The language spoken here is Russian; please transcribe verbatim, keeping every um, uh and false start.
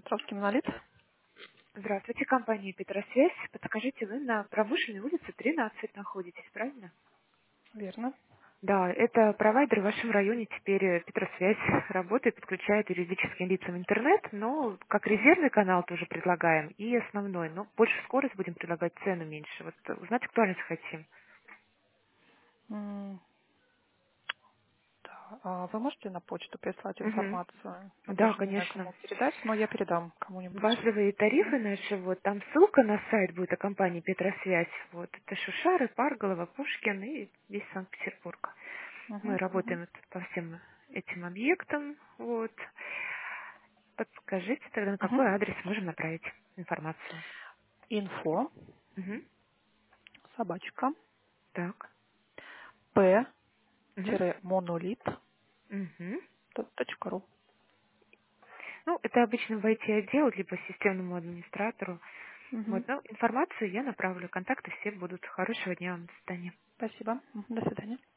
Здравствуйте, Монолит. Здравствуйте, компания Петросвязь. Подскажите, вы на Промышленной улице тринадцать находитесь, правильно? Верно. Да, это провайдер в вашем районе теперь э, Петросвязь работает, подключает юридическим лицам интернет, но как резервный канал тоже предлагаем и основной, но больше скорость будем предлагать, цену меньше. Вот э, узнать актуальность хотим. М, Да. А вы можете на почту прислать Мгм. информацию? Я Да, даже не знаю, конечно. кому передать, но я передам кому-нибудь. Базовые Мгм. тарифы наши, вот там ссылка на сайт будет о компании Петросвязь. Вот это Шушары, Парголова, Пушкин и весь Санкт-Петербург. Мы Мгм, мгм. работаем вот по всем этим объектам. Вот. Подскажите тогда, на Мгм. какой адрес можем направить информацию? Инфо, Мгм. собачка, Так. Мгм. п-монолит Мгм. точка ру. Ну, это обычно в ай ти-отдел, либо системному администратору. Мгм. Вот, но информацию я направлю, контакты все будут. Хорошего дня вам, до свидания. Спасибо. Мгм. До свидания.